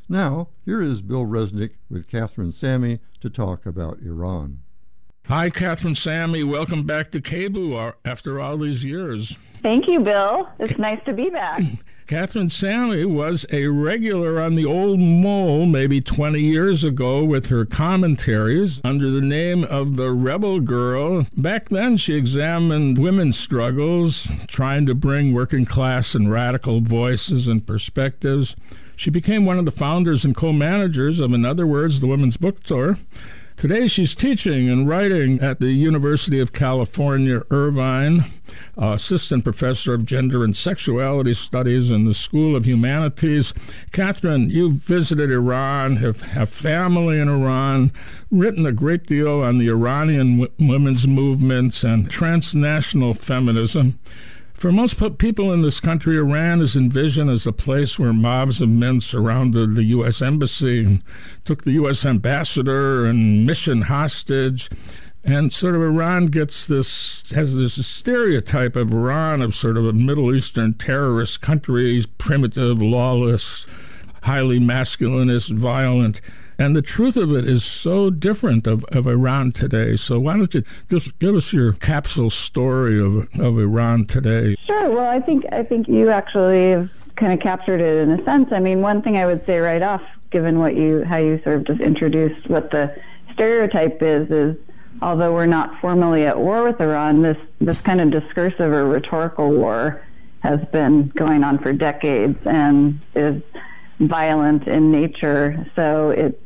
Now, here is Bill Resnick with Catherine Sammy to talk about Iran. Hi, Catherine Sammy. Welcome back to KBOO after all these years. Thank you, Bill. It's nice to be back. Catherine Sammy was a regular on the Old Mole maybe 20 years ago with her commentaries under the name of the Rebel Girl. Back then, she examined women's struggles, trying to bring working class and radical voices and perspectives. She became one of the founders and co-managers of In Other Words, the Women's Book Tour. Today she's teaching and writing at the University of California, Irvine, assistant professor of gender and sexuality studies in the School of Humanities. Catherine, you've visited Iran, have family in Iran, written a great deal on the Iranian women's movements and transnational feminism. For most people in this country, Iran is envisioned as a place where mobs of men surrounded the U.S. embassy and took the U.S. ambassador and mission hostage. And sort of Iran has this stereotype of Iran of sort of a Middle Eastern terrorist country, primitive, lawless, highly masculinist, violent. And the truth of it is so different of Iran today. So why don't you just give us your capsule story of Iran today? Sure. Well, I think you actually have kind of captured it in a sense. I mean, one thing I would say right off, given how you sort of just introduced what the stereotype is although we're not formally at war with Iran, this kind of discursive or rhetorical war has been going on for decades and is violent in nature, so it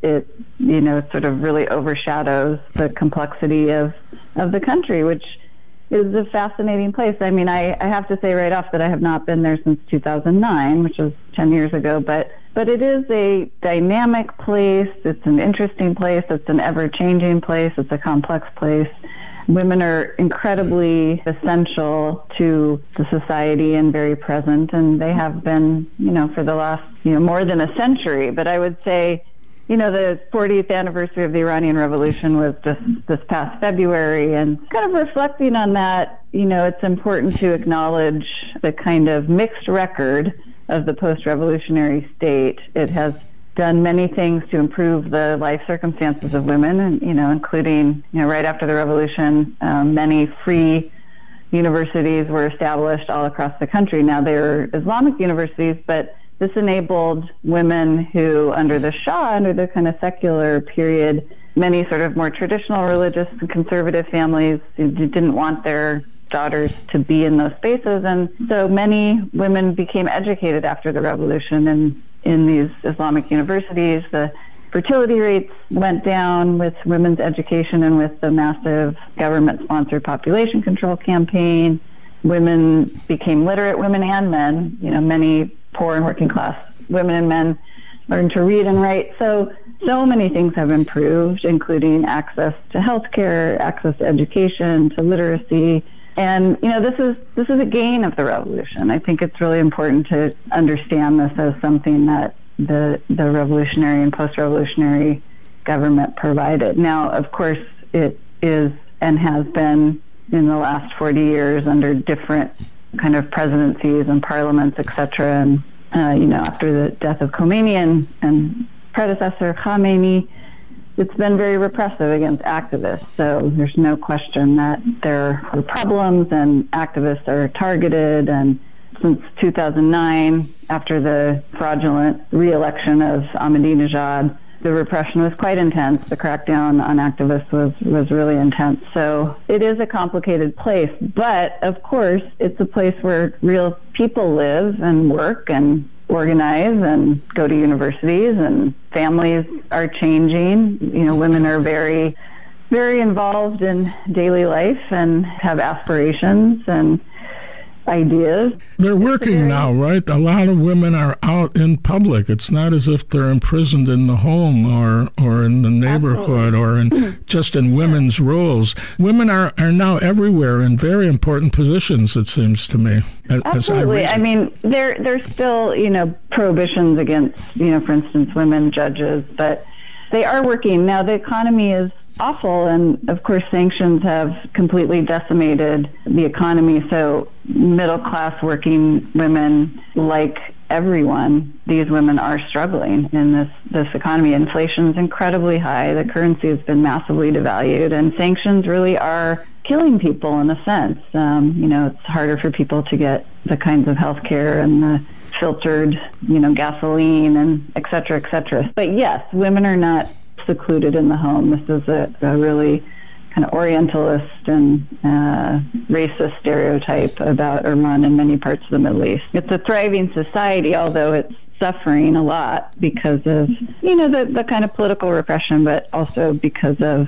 sort of really overshadows the complexity of the country, which is a fascinating place. I mean, I have to say right off that I have not been there since 2009, which was 10 years ago, but it is a dynamic place. It's an interesting place. It's an ever-changing place. It's a complex place. Women are incredibly essential to the society and very present, and they have been, for the last, more than a century. But I would say, the 40th anniversary of the Iranian Revolution was just this past February, and kind of reflecting on that, it's important to acknowledge the kind of mixed record of the post-revolutionary state. It has done many things to improve the life circumstances of women, and including right after the revolution, many free universities were established all across the country. Now they're Islamic universities, but this enabled women who, under the Shah, under the kind of secular period, many sort of more traditional religious and conservative families didn't want their daughters to be in those spaces, and so many women became educated after the revolution, and in these Islamic universities, the fertility rates went down with women's education and with the massive government-sponsored population control campaign. Women became literate, women and men. Many poor and working class women and men learned to read and write. So many things have improved, including access to healthcare, access to education, to literacy. And, this is a gain of the revolution. I think it's really important to understand this as something that the revolutionary and post-revolutionary government provided. Now, of course, it is and has been in the last 40 years under different kind of presidencies and parliaments, et cetera. And, after the death of Khomeini and predecessor Khamenei, it's been very repressive against activists. So there's no question that there are problems and activists are targeted. And since 2009, after the fraudulent re-election of Ahmadinejad, the repression was quite intense. The crackdown on activists was really intense. So it is a complicated place. But, of course, it's a place where real people live and work and organize and go to universities, and families are changing. Women are very, very involved in daily life and have aspirations and ideas. They're working now, right? A lot of women are out in public. It's not as if they're imprisoned in the home or in the neighborhood. Absolutely. Or just in women's roles. Women are now everywhere in very important positions, it seems to me. Absolutely. I mean, there's still, prohibitions against, for instance, women judges, but they are working. Now, the economy is awful, and of course sanctions have completely decimated the economy, so middle-class working women like everyone, these women are struggling in this economy. Inflation is incredibly high. The currency has been massively devalued, and sanctions really are killing people in a sense. It's harder for people to get the kinds of health care and the filtered, gasoline and et cetera, et cetera. But yes, women are not secluded in the home. This is a really kind of Orientalist and racist stereotype about Iran and many parts of the Middle East. It's a thriving society, although it's suffering a lot because of, the kind of political repression, but also because of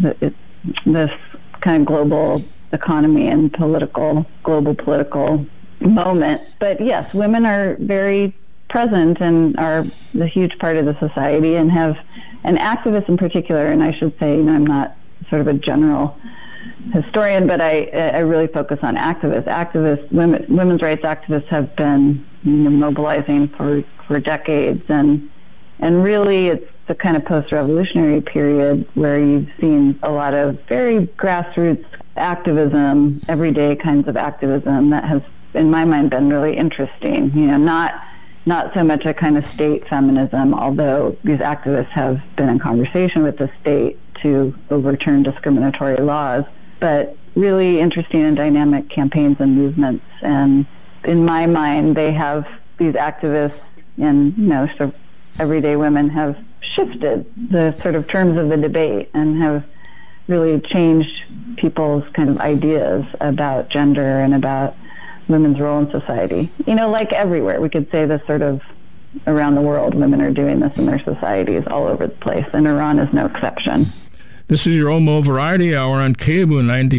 this kind of global economy and global political moment. But yes, women are very present and are a huge part of the society and activists in particular, and I should say, I'm not sort of a general historian, but I really focus on activists. Women's rights activists have been mobilizing for decades, and really it's the kind of post-revolutionary period where you've seen a lot of very grassroots activism, everyday kinds of activism that has, in my mind, been really interesting. Not so much a kind of state feminism, although these activists have been in conversation with the state to overturn discriminatory laws, but really interesting and dynamic campaigns and movements. And in my mind, these activists and, sort of everyday women have shifted the sort of terms of the debate and have really changed people's kind of ideas about gender and about women's role in society. Like everywhere, we could say this sort of around the world, women are doing this in their societies all over the place, and Iran is no exception. This is your Old Mole Variety Hour on KBOO 90.7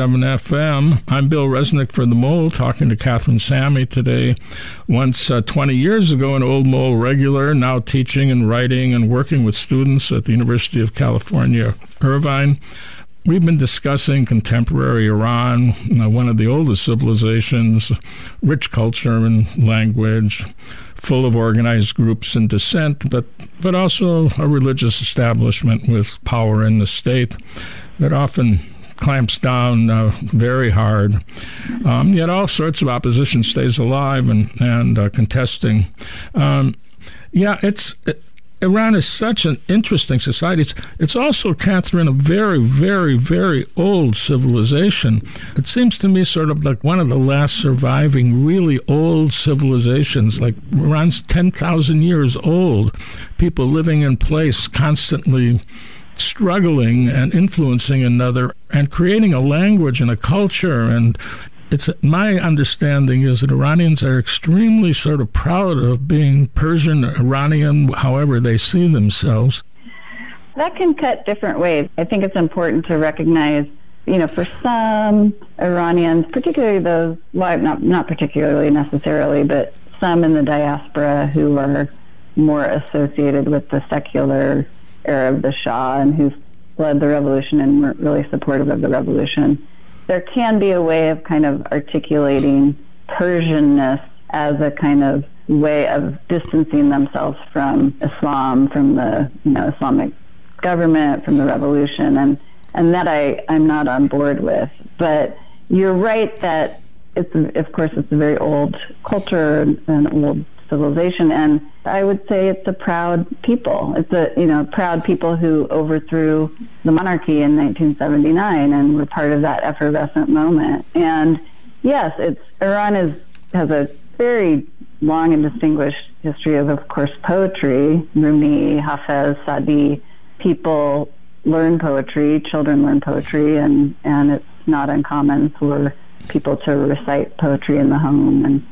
FM. I'm Bill Resnick for The Mole, talking to Catherine Sammy today. Once 20 years ago, an Old Mole regular, now teaching and writing and working with students at the University of California, Irvine. We've been discussing contemporary Iran, one of the oldest civilizations, rich culture and language, full of organized groups and dissent, but also a religious establishment with power in the state that often clamps down very hard. Yet all sorts of opposition stays alive and contesting. Iran is such an interesting society. It's also, Catherine, a very, very, very old civilization. It seems to me sort of like one of the last surviving really old civilizations. Like Iran's 10,000 years old. People living in place, constantly struggling and influencing another and creating a language and a culture. And it's my understanding is that Iranians are extremely sort of proud of being Persian, Iranian, however they see themselves. That can cut different ways. I think it's important to recognize, for some Iranians, particularly those, well, not particularly necessarily, but some in the diaspora who are more associated with the secular era of the Shah and who led the revolution and were really supportive of the revolution. There can be a way of kind of articulating Persianness as a kind of way of distancing themselves from Islam, from the Islamic government, from the revolution, and that I'm not on board with. But you're right that it's a very old culture and old civilization, and I would say it's a proud people. It's a proud people who overthrew the monarchy in 1979 and were part of that effervescent moment. And yes, Iran has a very long and distinguished history of course, poetry. Rumi, Hafez, Sadi. People learn poetry. Children learn poetry, and it's not uncommon for people to recite poetry in the home. And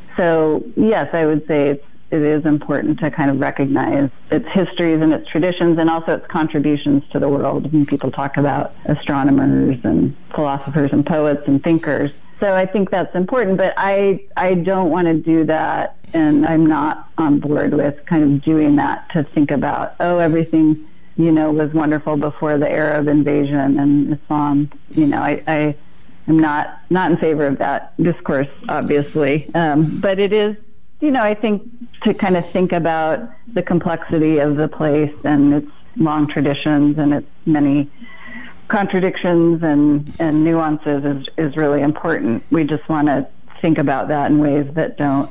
so, yes, I would say it is important to kind of recognize its histories and its traditions and also its contributions to the world when people talk about astronomers and philosophers and poets and thinkers. So I think that's important, but I don't want to do that, and I'm not on board with kind of doing that to think about, everything, was wonderful before the Arab invasion and Islam. I'm not in favor of that discourse, obviously. But it is, I think to kind of think about the complexity of the place and its long traditions and its many contradictions and nuances is really important. We just want to think about that in ways that don't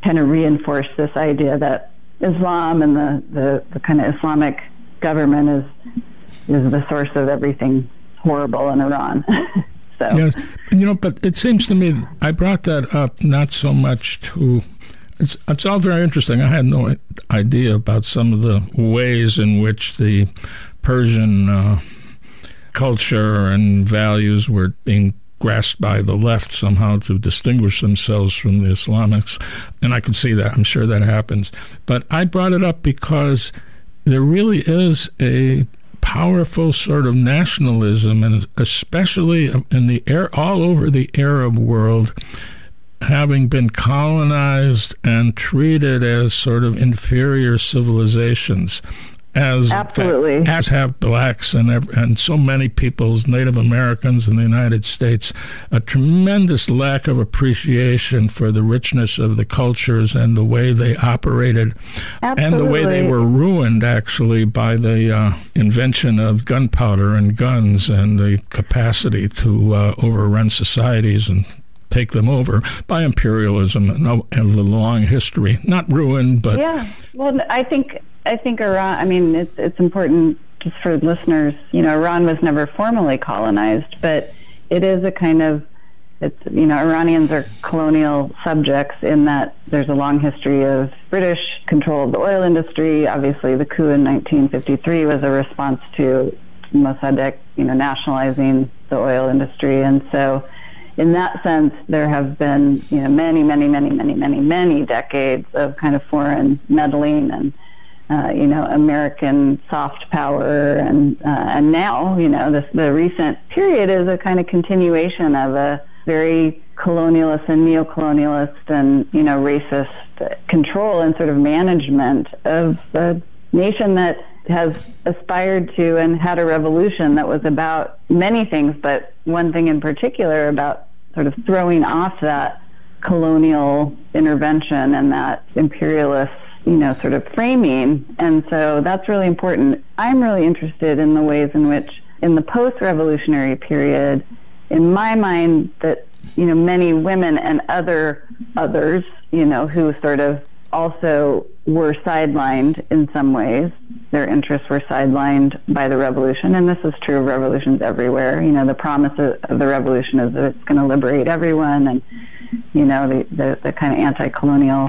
kind of reinforce this idea that Islam and the kind of Islamic government is the source of everything horrible in Iran. So. Yes, but it seems to me I brought that up not so much to. It's all very interesting. I had no idea about some of the ways in which the Persian culture and values were being grasped by the left somehow to distinguish themselves from the Islamics. And I can see that. I'm sure that happens. But I brought it up because there really is a powerful sort of nationalism, and especially in all over the Arab world, having been colonized and treated as sort of inferior civilizations, as have blacks and so many peoples, Native Americans in the United States, a tremendous lack of appreciation for the richness of the cultures and the way they operated. Absolutely. And the way they were ruined, actually, by the invention of gunpowder and guns and the capacity to overrun societies and take them over by imperialism and the long history. Not ruined, but... Yeah, well, I think Iran, I mean, it's important just for listeners, Iran was never formally colonized, but it is a kind of, Iranians are colonial subjects in that there's a long history of British control of the oil industry. Obviously, the coup in 1953 was a response to Mossadegh, nationalizing the oil industry. And so in that sense, there have been, many decades of kind of foreign meddling and American soft power, and now, the recent period is a kind of continuation of a very colonialist and neo-colonialist and, racist control and sort of management of the nation that has aspired to and had a revolution that was about many things, but one thing in particular about sort of throwing off that colonial intervention and that imperialist sort of framing. And so that's really important. I'm really interested in the ways in which, in the post-revolutionary period, in my mind, that, many women and others, who sort of also were sidelined in some ways. Their interests were sidelined by the revolution. And this is true of revolutions everywhere. The promise of the revolution is that it's going to liberate everyone. And, the kind of anti-colonial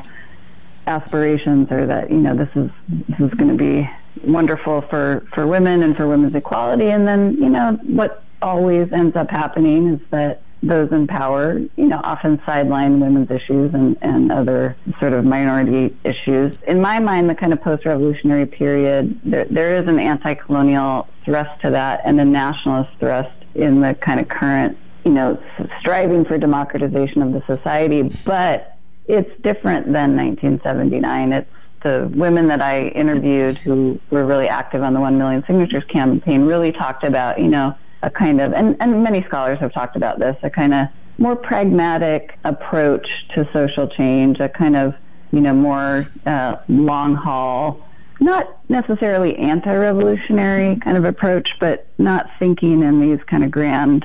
aspirations are that this is going to be wonderful for women and for women's equality, and then what always ends up happening is that those in power often sideline women's issues and other sort of minority issues. In my mind, the kind of post-revolutionary period, there is an anti-colonial thrust to that and a nationalist thrust in the kind of current striving for democratization of the society, but it's different than 1979. It's the women that I interviewed who were really active on the 1 million signatures campaign really talked about, a kind of, and many scholars have talked about this, a kind of more pragmatic approach to social change, a kind of, more long haul, not necessarily anti-revolutionary kind of approach, but not thinking in these kind of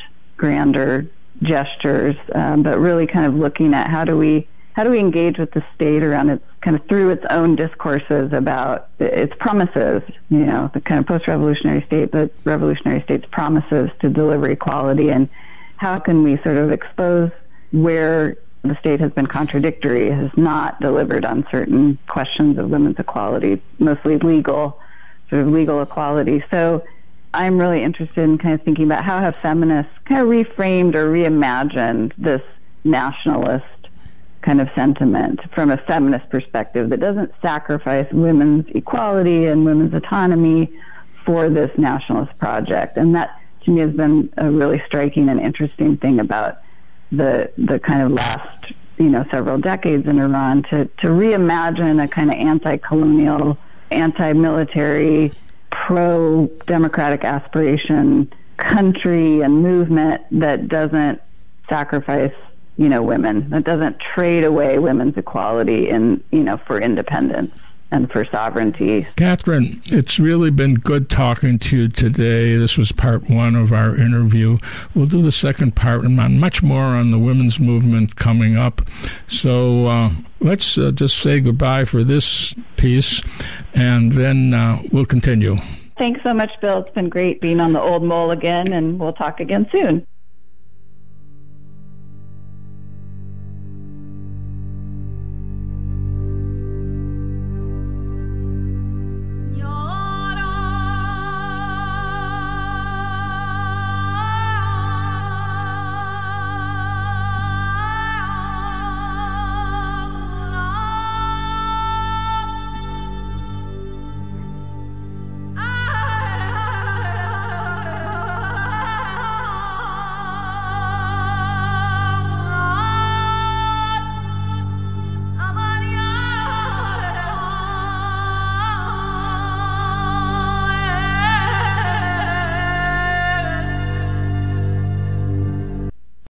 grander gestures, but really kind of looking at how do we engage with the state around its kind of through its own discourses about its promises, the kind of post-revolutionary state, the revolutionary state's promises to deliver equality, and how can we sort of expose where the state has been contradictory, has not delivered on certain questions of women's equality, mostly legal equality. So I'm really interested in kind of thinking about how have feminists kind of reframed or reimagined this nationalist kind of sentiment from a feminist perspective that doesn't sacrifice women's equality and women's autonomy for this nationalist project. And that, to me, has been a really striking and interesting thing about the kind of last, several decades in Iran, to reimagine a kind of anti-colonial, anti-military, pro-democratic aspiration country and movement that doesn't sacrifice women, that doesn't trade away women's equality and, for independence and for sovereignty. Catherine, it's really been good talking to you today. This was part one of our interview. We'll do the second part and much more on the women's movement coming up. So let's just say goodbye for this piece, and then we'll continue. Thanks so much, Bill. It's been great being on the Old Mole again, and we'll talk again soon.